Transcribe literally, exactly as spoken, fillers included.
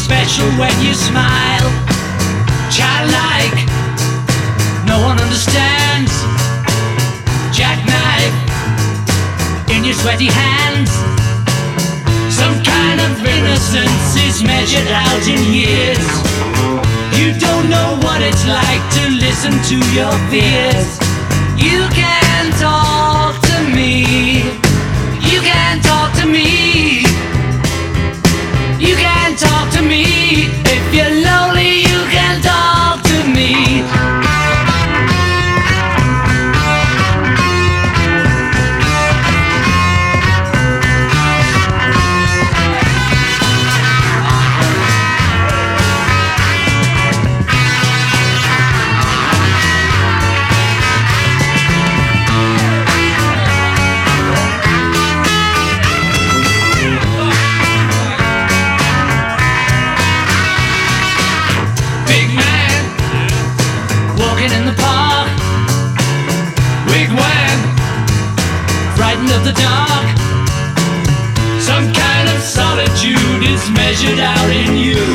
special when you smile. Childlike, no one understands. Jackknife in your sweaty hands. Some kind of innocence is measured out in years. You don't know what it's like to listen to your fears. You can talk to me. You can talk to me. You can talk to me. If you're lonely, you can talk to me. In the park, wigwam, frightened of the dark. Some kind of solitude is measured out in you.